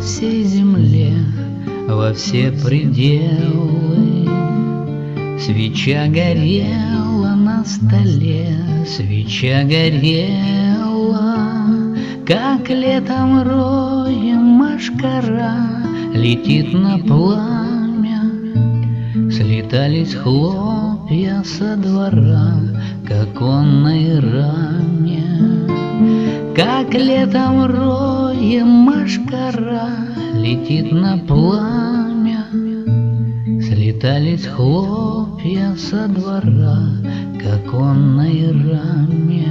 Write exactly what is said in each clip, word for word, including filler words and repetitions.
всей земле, во все пределы. Свеча горела на столе, свеча горела, как летом роем мошкара летит на пламя. Слетались хлопья со двора к оконной раме, как летом роем мошкара летит на пламя. Слетались хлопья со двора к оконной раме.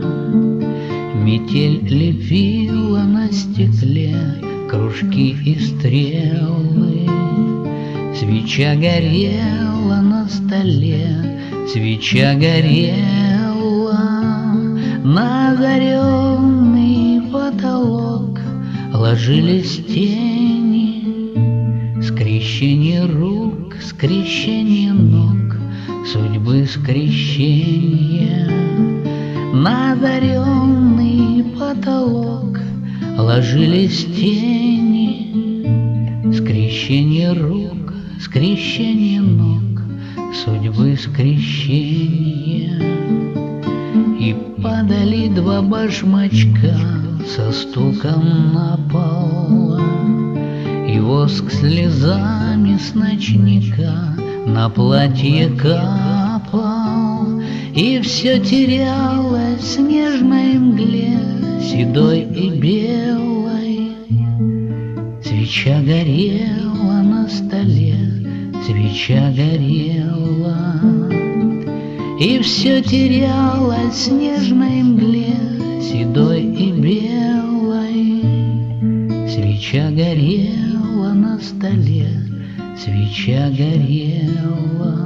Метель лепила на стекле кружки и стрелы. Свеча горела на столе, свеча горела. На озаренный потолок ложились тени. Скрещение рук, скрещение ног, судьбы скрещения. На озаренный потолок ложились тени. Скрещение рук, скрещение ног, судьбы скрещения. И падали два башмачка со стуком на пол, и воск слезами с ночника на платье капал. И все терялось в снежной мгле, седой и белой. Свеча горела на столе, свеча горела. И все терялось в снежной мгле, седой и белой. Свеча горела на столе, свеча горела.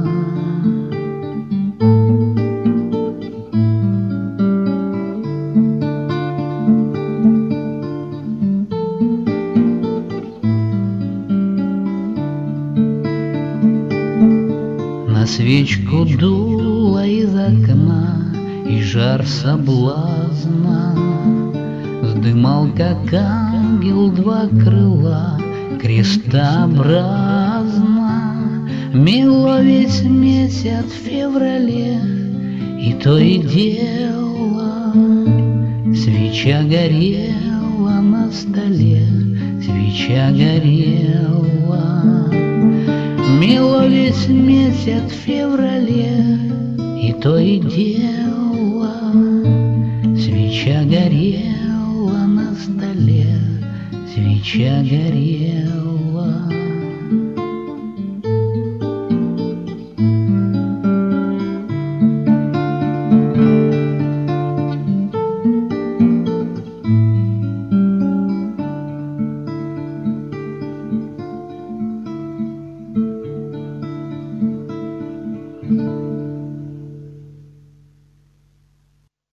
Свечку дуло из окна, и жар соблазна вздымал, как ангел, два крыла крестообразно. Мело весь месяц в феврале, и то и дело. Свеча горела на столе, свеча горела. Мело весь месяц в феврале, и то и дело. Свеча горела на столе, свеча горела.